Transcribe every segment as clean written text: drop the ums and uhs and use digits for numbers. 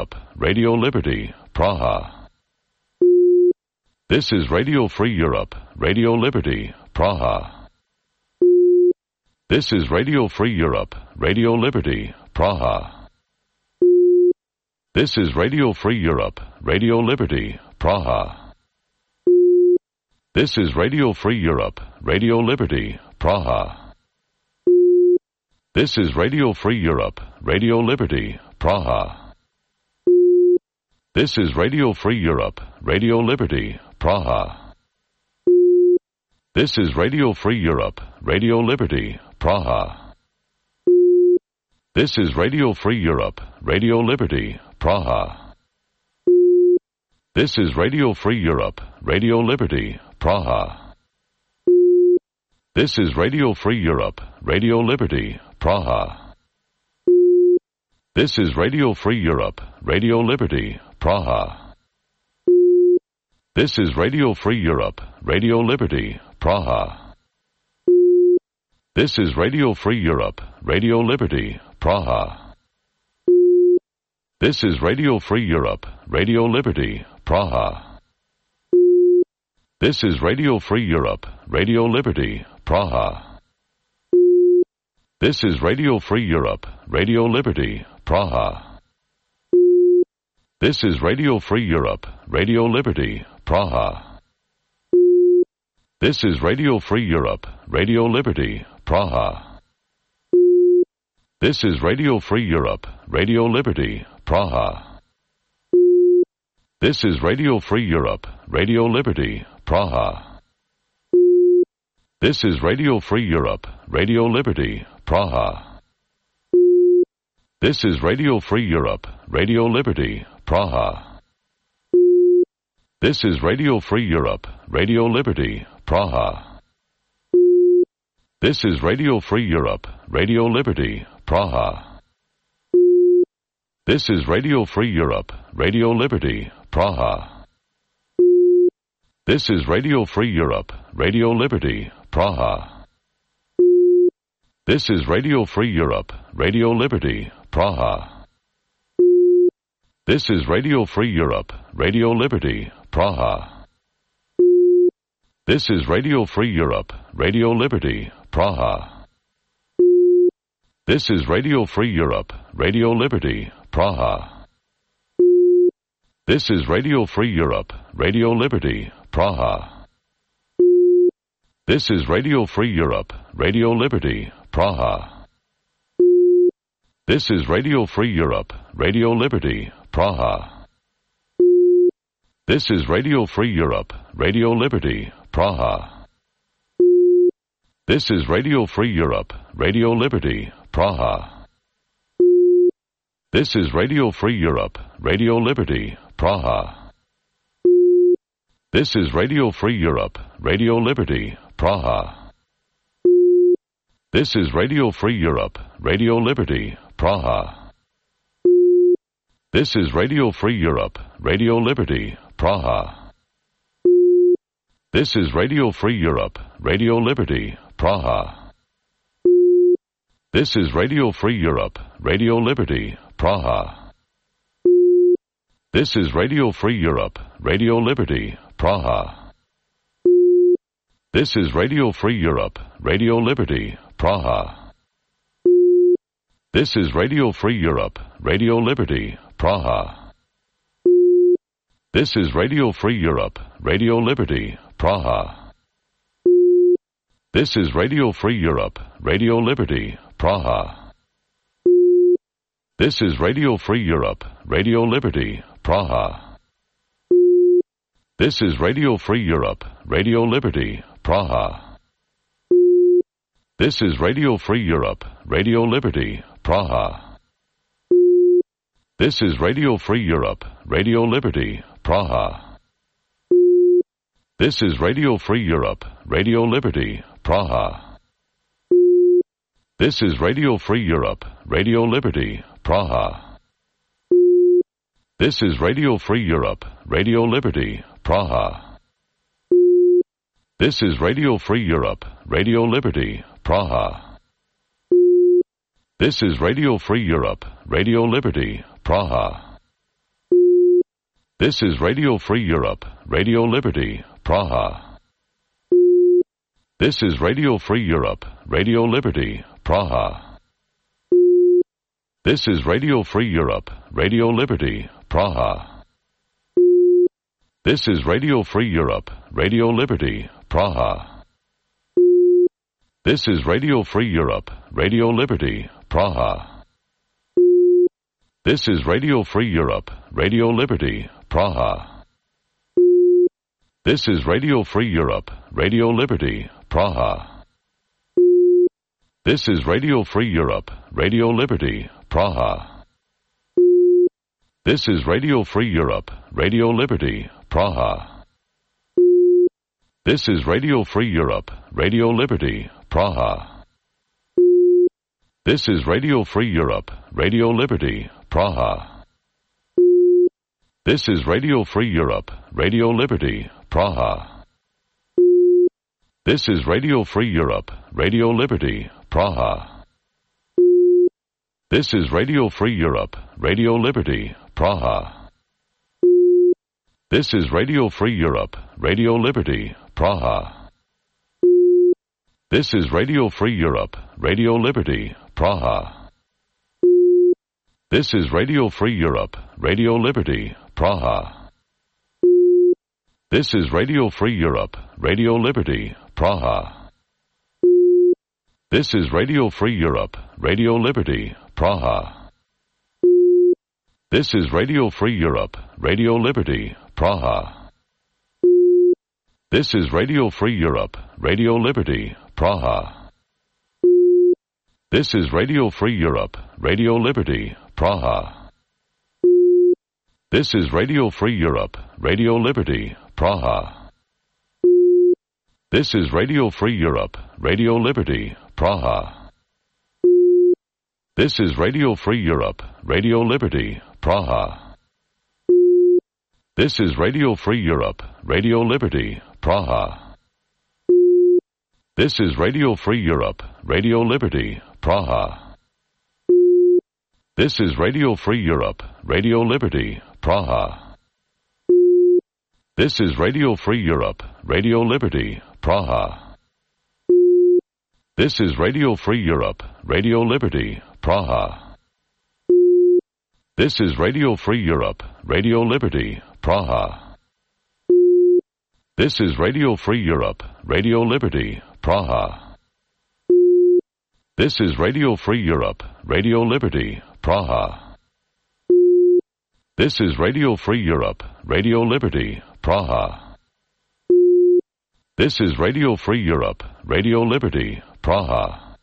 Europe, Radio Liberty, Praha. This is Radio Free Europe, Radio Liberty, Praha. This is Radio Free Europe, Radio Liberty, Praha. This is Radio Free Europe, Radio Liberty, Praha. This is Radio Free Europe, Radio Liberty, Praha. This is Radio Free Europe, Radio Liberty, Praha. This is Radio Free Europe, Radio Liberty, Praha. This is Radio Free Europe, Radio Liberty, Praha. This is Radio Free Europe, Radio Liberty, Praha. This is Radio Free Europe, Radio Liberty, Praha. This is Radio Free Europe, Radio Liberty, Praha. This is Radio Free Europe, Radio Liberty, Praha. This is Radio Free Europe, Radio Liberty, Praha. This is Radio Free Europe, Radio Liberty, Praha. This is Radio Free Europe, Radio Liberty, Praha. This is Radio Free Europe, Radio Liberty, Praha. This is Radio Free Europe, Radio Liberty, Praha. This is Radio Free Europe, Radio Liberty, Praha. This is Radio Free Europe, Radio Liberty, Praha. This is Radio Free Europe, Radio Liberty, Praha. This is Radio Free Europe, Radio Liberty, Praha. This is Radio Free Europe, Radio Liberty, Praha. This is Radio Free Europe, Radio Liberty, Praha. This is Radio Free Europe, Radio Liberty, Praha. This is Radio Free Europe, Radio Liberty, Praha. This is Radio Free Europe, Radio Liberty, Praha. This is Radio Free Europe, Radio Liberty, Praha. This is Radio Free Europe, Radio Liberty, Praha. This is Radio Free Europe, Radio Liberty, Praha. This is Radio Free Europe, Radio Liberty, Praha. This is Radio Free Europe, Radio Liberty, Praha. This is Radio Free Europe, Radio Liberty, Praha. This is Radio Free Europe, Radio Liberty, Praha. This is Radio Free Europe, Radio Liberty, Praha. This is Radio Free Europe, Radio Liberty, Praha. This is Radio Free Europe, Radio Liberty, Praha. This is Radio Free Europe, Radio Liberty, Praha. This is Radio Free Europe, Radio Liberty, Praha. This is Radio Free Europe, Radio Liberty, Praha. This is Radio Free Europe, Radio Liberty, Praha. This is Radio Free Europe, Radio Liberty, Praha. This is Radio Free Europe, Radio Liberty, Praha. This is Radio Free Europe, Radio Liberty, Praha. This is Radio Free Europe, Radio Liberty, Praha. This is Radio Free Europe, Radio Liberty, Praha. This is Radio Free Europe, Radio Liberty, Praha. This is Radio Free Europe, Radio Liberty, Praha. This is Radio Free Europe, Radio Liberty, Praha. This is Radio Free Europe, Radio Liberty, Praha. This is Radio Free Europe, Radio Liberty, Praha. This is Radio Free Europe, Radio Liberty, Praha. This is Radio Free Europe, Radio Liberty, Praha. This is Radio Free Europe, Radio Liberty, Praha. This is Radio Free Europe, Radio Liberty, Praha. This is Radio Free Europe, Radio Liberty, Praha. This is Radio Free Europe, Radio Liberty, Praha. This is Radio Free Europe, Radio Liberty, Praha. This is Radio Free Europe, Radio Liberty, Praha. This is Radio Free Europe, Radio Liberty, Praha. This is Radio Free Europe, Radio Liberty, Praha. This is Radio Free Europe, Radio Liberty, Praha. This is Radio Free Europe, Radio Liberty, Praha. This is Radio Free Europe, Radio Liberty, Praha. This is Radio Free Europe, Radio Liberty, Praha. This is Radio Free Europe, Radio Liberty, Praha. This is Radio Free Europe, Radio Liberty, Praha. This is Radio Free Europe, Radio Liberty, Praha. This is Radio Free Europe, Radio Liberty, Praha. This is Radio Free Europe, Radio Liberty, Praha. This is Radio Free Europe, Radio Liberty, Praha. This is Radio Free Europe, Radio Liberty, Praha. This is Radio Free Europe, Radio Liberty, Praha. This is Radio Free Europe, Radio Liberty, Praha. This is Radio Free Europe, Radio Liberty, Praha. This is Radio Free Europe, Radio Liberty, Praha. This is Radio Free Europe, Radio Liberty, Praha. This is Radio Free Europe, Radio Liberty, Praha. This is Radio Free Europe, Radio Liberty, Praha. This is Radio Free Europe, Radio Liberty, Praha. This is Radio Free Europe, Radio Liberty, Praha. This is Radio Free Europe, Radio Liberty, Praha. This is Radio Free Europe, Radio Liberty, Praha. This is Radio Free Europe, Radio Liberty, Praha. This is Radio Free Europe, Radio Liberty, Praha. This is Radio Free Europe, Radio Liberty, Praha. This is Radio Free Europe, Radio Liberty, Praha. This is Radio Free Europe, Radio Liberty, Praha. This is Radio Free Europe, Radio Liberty, Praha. This is Radio Free Europe, Radio Liberty, Praha. This is Radio Free Europe, Radio Liberty, Praha. This is Radio Free Europe, Radio Liberty, Praha.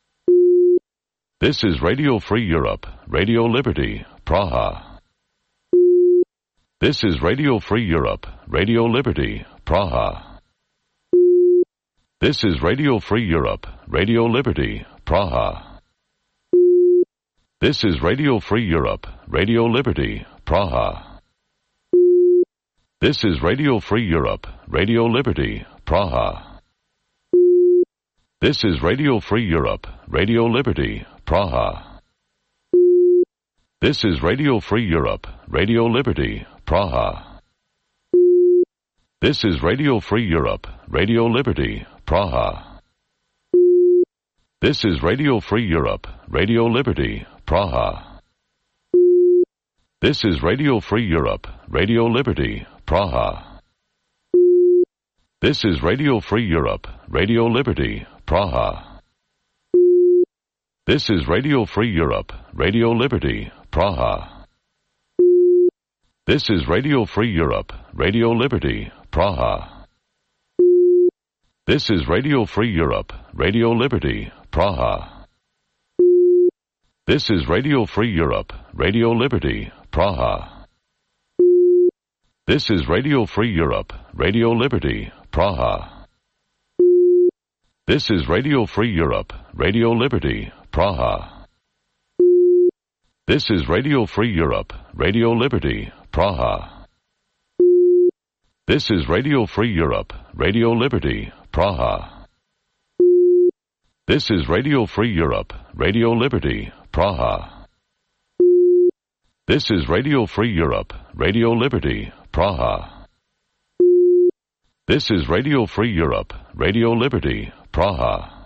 This is Radio Free Europe, Radio Liberty, Praha. This is Radio Free Europe, Radio Liberty, Praha. This is Radio Free Europe, Radio Liberty, Praha. This is Radio Free Europe, Radio Liberty, Praha. This is Radio Free Europe, Radio Liberty, Praha. This is Radio Free Europe, Radio Liberty, Praha. This is Radio Free Europe, Radio Liberty, Praha. This is Radio Free Europe, Radio Liberty, Praha. This is Radio Free Europe, Radio Liberty, Praha. This is Radio Free Europe, Radio Liberty, Praha. This is Radio Free Europe, Radio Liberty, Praha. This is Radio Free Europe, Radio Liberty, Praha. This is Radio Free Europe, Radio Liberty, Praha. This is Radio Free Europe, Radio Liberty, Praha. This is Radio Free Europe, Radio Liberty, Praha. This is Radio Free Europe, Radio Liberty, Praha. This is Radio Free Europe, Radio Liberty, Praha. This is Radio Free Europe, Radio Liberty, Praha. This is Radio Free Europe, Radio Liberty, Praha. This is Radio Free Europe, Radio Liberty, Praha. This is Radio Free Europe, Radio Liberty, Praha. This is Radio Free Europe, Radio Liberty, Praha.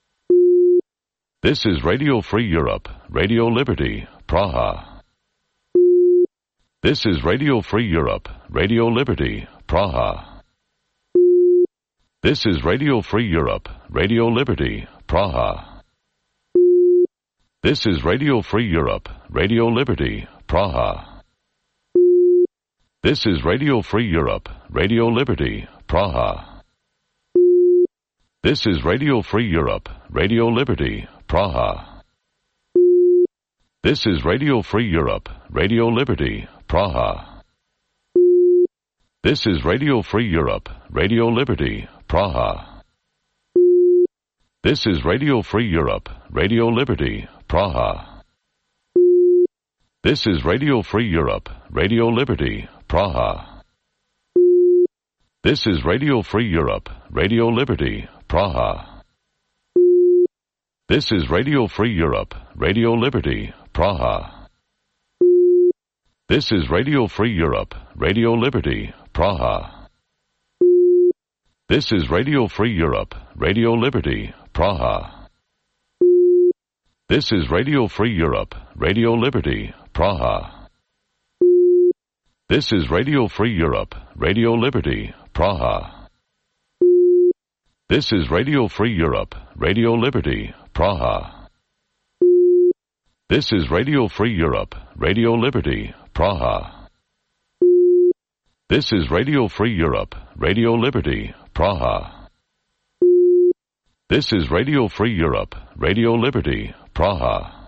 This is Radio Free Europe, Radio Liberty, Praha. This is Radio Free Europe, Radio Liberty, Praha. This is Radio Free Europe, Radio Liberty, Praha. This is Radio Free Europe, Radio Liberty, Praha. This is Radio Free Europe, Radio Liberty, Praha. This is Radio Free Europe, Radio Liberty, Praha. This is Radio Free Europe, Radio Liberty, Praha. This is Radio Free Europe, Radio Liberty, Praha. This is Radio Free Europe, Radio Liberty, Praha. This is Radio Free Europe, Radio Liberty, Praha. This is Radio Free Europe, Radio Liberty, Praha. This is Radio Free Europe, Radio Liberty, Praha. This is Radio Free Europe, Radio Liberty, Praha. This is Radio Free Europe, Radio Liberty, Praha. This is Radio Free Europe, Radio Liberty, Praha. This is Radio Free Europe, Radio Liberty, Praha. This is Radio Free Europe, Radio Liberty, Praha. This is Radio Free Europe, Radio Liberty, Praha. This is Radio Free Europe, Radio Liberty, Praha. This is Radio Free Europe, Radio Liberty, Praha.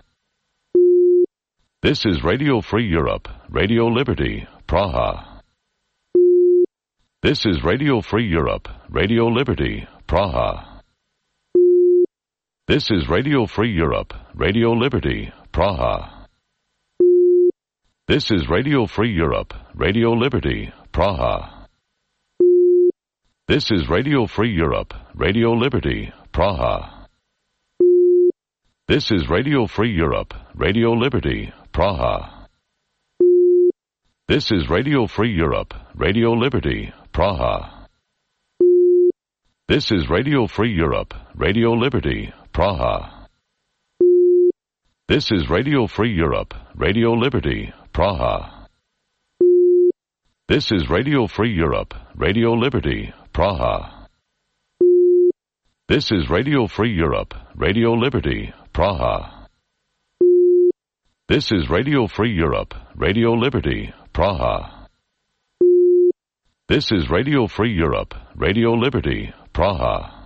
This is Radio Free Europe, Radio Liberty, Praha. This is Radio Free Europe, Radio Liberty, Praha. This is Radio Free Europe, Radio Liberty, Praha. This is Radio Free Europe, Radio Liberty, Praha. This is Radio Free Europe, Radio Liberty, Praha. This is Radio Free Europe, Radio Liberty, Praha. This is Radio Free Europe, Radio Liberty, Praha. This is Radio Free Europe, Radio Liberty, Praha. This is Radio Free Europe, Radio Liberty, Praha. This is Radio Free Europe, Radio Liberty, Praha. This is Radio Free Europe, Radio Liberty, Praha. This is Radio Free Europe, Radio Liberty, Praha. This is Radio Free Europe, Radio Liberty, Praha.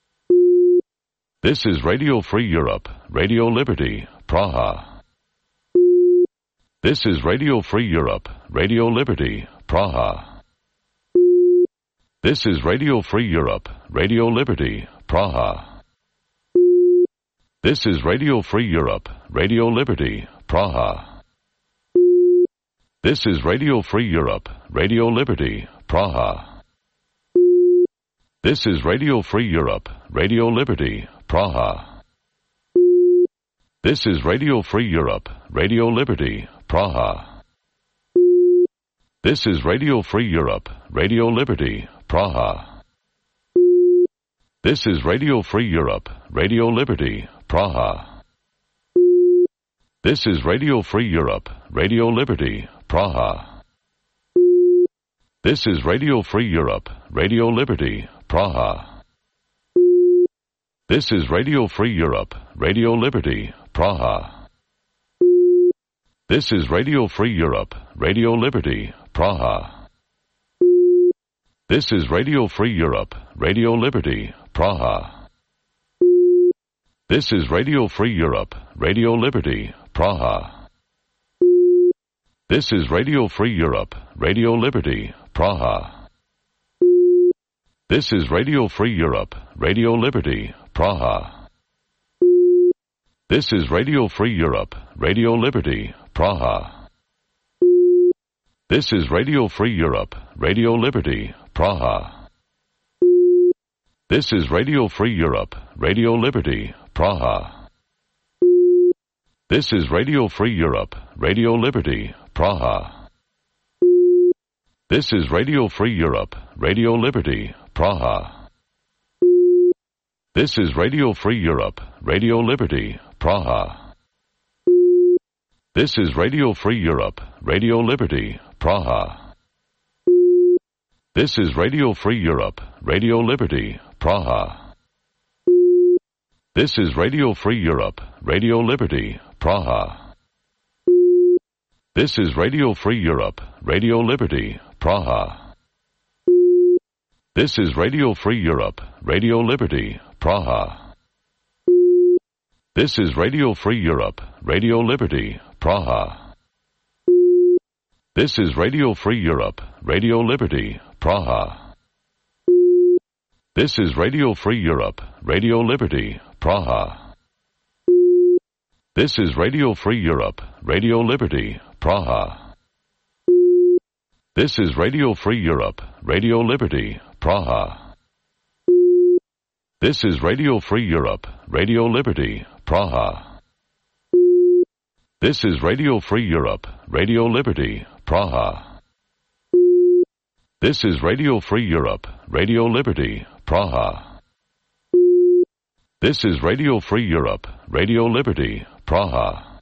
This is Radio Free Europe, Radio Liberty, Praha. This is Radio Free Europe, Radio Liberty, Praha. This is Radio Free Europe, Radio Liberty, Praha. This is Radio Free Europe, Radio Liberty, Praha. This is Radio Free Europe, Radio Liberty, Praha. This is Radio Free Europe, Radio Liberty, Praha. This is Radio Free Europe, Radio Liberty, Praha. This is Radio Free Europe, Radio Liberty, Praha. This is Radio Free Europe, Radio Liberty, Praha. This is Radio Free Europe, Radio Liberty, Praha. This is Radio Free Europe, Radio Liberty, Praha. This is Radio Free Europe, Radio Liberty, Praha. This is Radio Free Europe, Radio Liberty, Praha. This is Radio Free Europe, Radio Liberty, Praha. This is Radio Free Europe, Radio Liberty, Praha. This is Radio Free Europe, Radio Liberty, Praha. This is Radio Free Europe, Radio Liberty, Praha. This is Radio Free Europe, Radio Liberty, Praha. This is Radio Free Europe, Radio Liberty, Praha. This is Radio Free Europe, Radio Liberty, Praha. This is Radio Free Europe, Radio Liberty, Praha. This is Radio Free Europe, Radio Liberty, Praha. This is Radio Free Europe, Radio Liberty, Praha. This is Radio Free Europe, Radio Liberty, Praha. This is Radio Free Europe, Radio Liberty, Praha. This is Radio Free Europe, Radio Liberty, Praha. This is Radio Free Europe, Radio Liberty, Praha. This is Radio Free Europe, Radio Liberty, Praha. This is Radio Free Europe, Radio Liberty, Praha. This is Radio Free Europe, Radio Liberty, Praha. This is Radio Free Europe, Radio Liberty, Praha. This is Radio Free Europe, Radio Liberty, Praha. This is Radio Free Europe, Radio Liberty, Praha. This is Radio Free Europe, Radio Liberty, Praha. This is Radio Free Europe, Radio Liberty, Praha. This is Radio Free Europe, Radio Liberty, Praha. This is Radio Free Europe, Radio Liberty, Praha.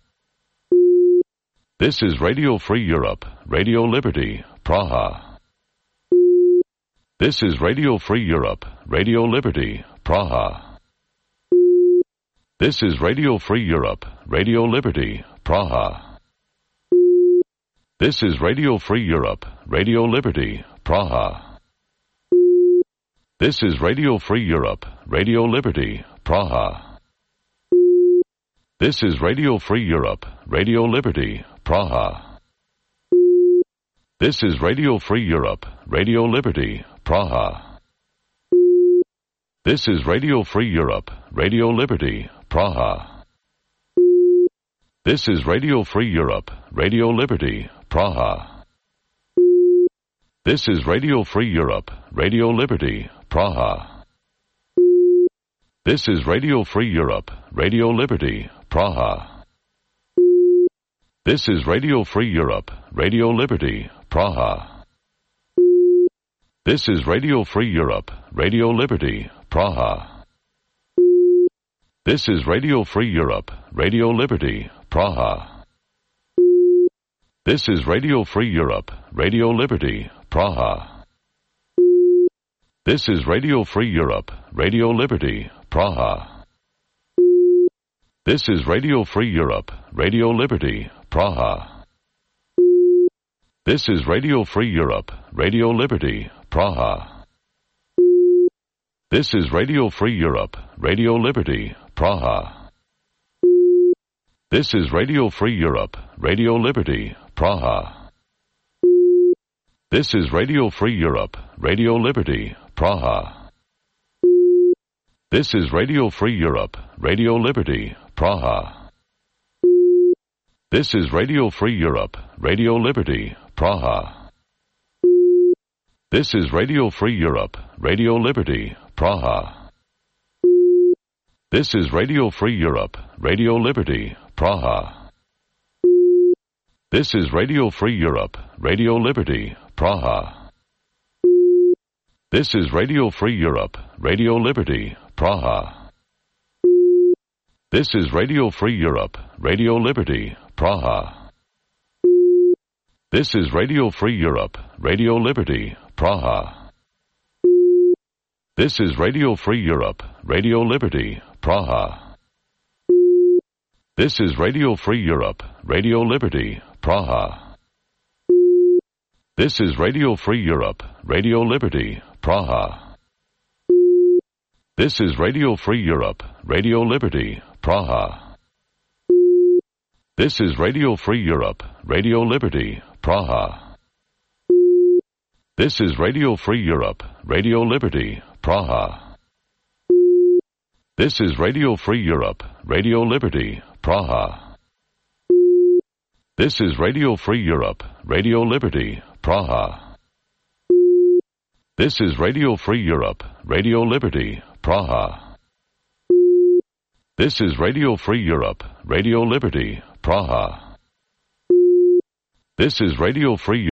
This is Radio Free Europe, Radio Liberty, Praha. This is Radio Free Europe, Radio Liberty, Praha. This is Radio Free Europe, Radio Liberty, Praha. This is Radio Free Europe, Radio Liberty, Praha. This is Radio Free Europe, Radio Liberty, Praha. This is Radio Free Europe, Radio Liberty, Praha. This is Radio Free Europe, Radio Liberty, Praha. This is Radio Free Europe, Radio Liberty, Praha. This is Radio Free Europe, Radio Liberty, Praha. This is Radio Free Europe, Radio Liberty, Praha. This is Radio Free Europe, Radio Liberty, Praha. This is Radio Free Europe, Radio Liberty, Praha. This is Radio Free Europe, Radio Liberty, Praha. This is Radio Free Europe, Radio Liberty, Praha. This is Radio Free Europe, Radio Liberty, Praha. This is Radio Free Europe, Radio Liberty, Praha. This is Radio Free Europe, Radio Liberty, Praha. This is Radio Free Europe, Radio Liberty, Praha. This is Radio Free Europe, Radio Liberty, Praha. This is Radio Free Europe, Radio Liberty, Praha. This is Radio Free Europe, Radio Liberty, Praha. This is Radio Free Europe, Radio Liberty, Praha. This is Radio Free Europe, Radio Liberty, Praha. This is Radio Free Europe, Radio Liberty, Praha. This is Radio Free Europe, Radio Liberty, Praha. This is Radio Free Europe, Radio Liberty, Praha. This is Radio Free Europe, Radio Liberty, Praha. This is Radio Free Europe, Radio Liberty, Praha. This is Radio Free Europe, Radio Liberty, Praha. This is Radio Free Europe, Radio Liberty, Praha. This is Radio Free Europe, Radio Liberty, Praha. This is Radio Free Europe, Radio Liberty, Praha. This is Radio Free Europe, Radio Liberty, Praha. This is Radio Free Europe, Radio Liberty, Praha. This is Radio Free Europe, Radio Liberty, Praha. This is Radio Free Europe, Radio Liberty, Praha. This is Radio Free Europe, Radio Liberty, Praha. This is Radio Free Europe, Radio Liberty, Praha. This is Radio Free Europe, Radio Liberty, Praha. This is Radio Free